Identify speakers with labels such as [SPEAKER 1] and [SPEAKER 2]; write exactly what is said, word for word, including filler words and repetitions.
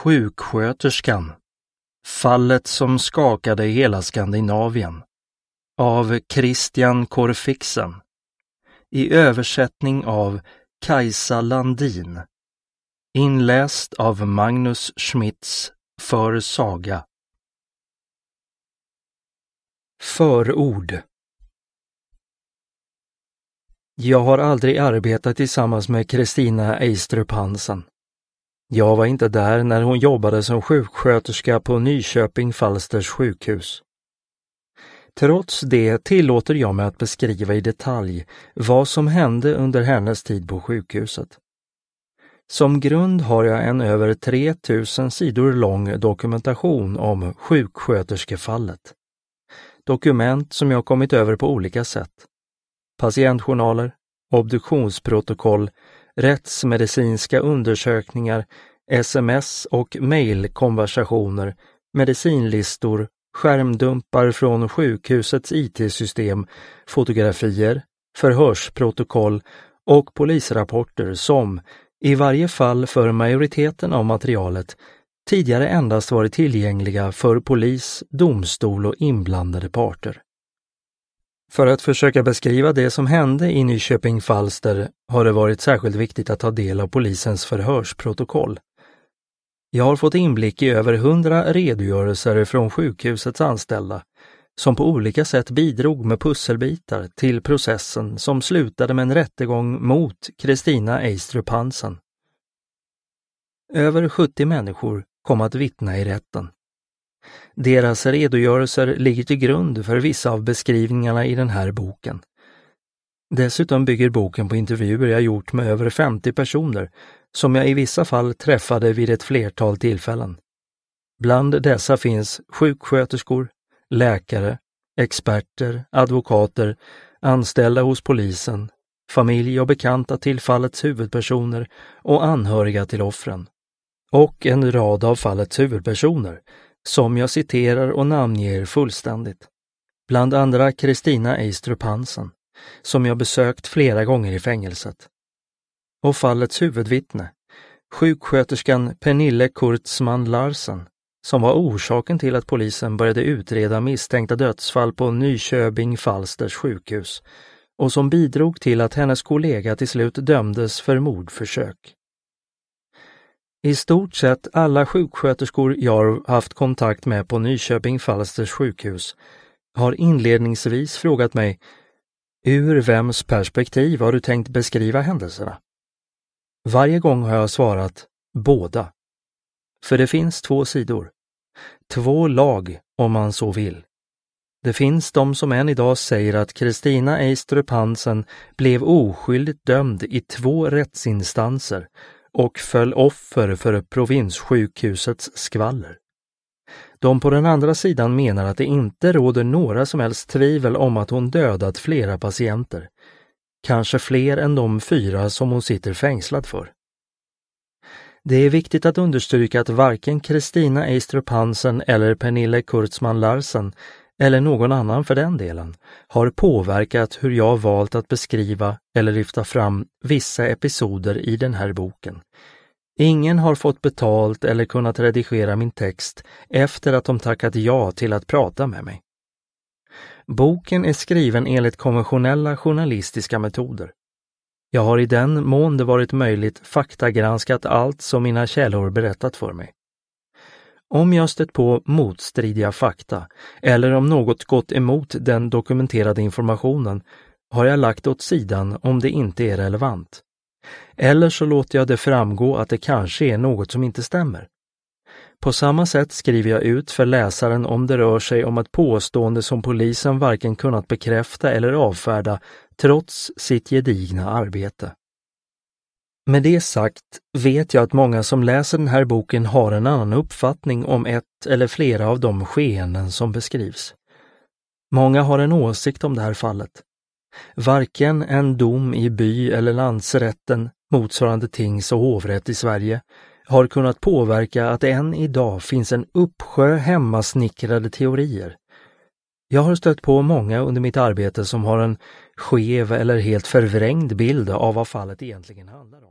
[SPEAKER 1] Sjuksköterskan. Fallet som skakade hela Skandinavien. Av Christian Korfixen. I översättning av Kajsa Landin. Inläst av Magnus Schmitz för Saga. Förord. Jag har aldrig arbetat tillsammans med Kristina Eistrup Hansen. Jag var inte där när hon jobbade som sjuksköterska på Nyköping Falsters sjukhus. Trots det tillåter jag mig att beskriva i detalj vad som hände under hennes tid på sjukhuset. Som grund har jag en över tre tusen sidor lång dokumentation om sjuksköterskefallet. Dokument som jag kommit över på olika sätt. Patientjournaler, obduktionsprotokoll, rättsmedicinska undersökningar, sms- och mejlkonversationer, medicinlistor, skärmdumpar från sjukhusets I T-system, fotografier, förhörsprotokoll och polisrapporter som, i varje fall för majoriteten av materialet, tidigare endast varit tillgängliga för polis, domstol och inblandade parter. För att försöka beskriva det som hände i Nyköping Falster har det varit särskilt viktigt att ta del av polisens förhörsprotokoll. Jag har fått inblick i över hundra redogörelser från sjukhusets anställda som på olika sätt bidrog med pusselbitar till processen som slutade med en rättegång mot Kristina Eistrup Hansen. Över sjuttio människor kom att vittna i rätten. Deras redogörelser ligger till grund för vissa av beskrivningarna i den här boken. Dessutom bygger boken på intervjuer jag gjort med över femtio personer som jag i vissa fall träffade vid ett flertal tillfällen. Bland dessa finns sjuksköterskor, läkare, experter, advokater, anställda hos polisen, familj och bekanta till fallets huvudpersoner och anhöriga till offren. Och en rad av fallets huvudpersoner som jag citerar och namnger fullständigt. Bland andra Kristina Eistrup Hansen, som jag besökt flera gånger i fängelset. Och fallets huvudvittne, sjuksköterskan Pernille Kurtzman Larsen, som var orsaken till att polisen började utreda misstänkta dödsfall på Nyköping Falsters sjukhus och som bidrog till att hennes kollega till slut dömdes för mordförsök. I stort sett alla sjuksköterskor jag har haft kontakt med på Nyköping Falsters sjukhus har inledningsvis frågat mig: ur vems perspektiv har du tänkt beskriva händelserna? Varje gång har jag svarat båda. För det finns två sidor. Två lag, om man så vill. Det finns de som än idag säger att Kristina Eistrup Hansen blev oskyldigt dömd i två rättsinstanser och föll offer för provinssjukhusets skvaller. De på den andra sidan menar att det inte råder några som helst tvivel om att hon dödat flera patienter. Kanske fler än de fyra som hon sitter fängslad för. Det är viktigt att understryka att varken Kristina Eistrup Hansen eller Pernille Kurtzman Larsen, eller någon annan för den delen, har påverkat hur jag valt att beskriva eller lyfta fram vissa episoder i den här boken. Ingen har fått betalt eller kunnat redigera min text efter att de tackat ja till att prata med mig. Boken är skriven enligt konventionella journalistiska metoder. Jag har i den mån det varit möjligt faktagranskat allt som mina källor berättat för mig. Om jag stött på motstridiga fakta eller om något gått emot den dokumenterade informationen har jag lagt åt sidan om det inte är relevant. Eller så låter jag det framgå att det kanske är något som inte stämmer. På samma sätt skriver jag ut för läsaren om det rör sig om ett påstående som polisen varken kunnat bekräfta eller avfärda trots sitt gedigna arbete. Med det sagt vet jag att många som läser den här boken har en annan uppfattning om ett eller flera av de skeenden som beskrivs. Många har en åsikt om det här fallet. Varken en dom i by- eller landsrätten, motsvarande tings- och hovrätt i Sverige, har kunnat påverka att det än idag finns en uppsjö hemmasnickrade teorier. Jag har stött på många under mitt arbete som har en skev eller helt förvrängd bild av vad fallet egentligen handlar om.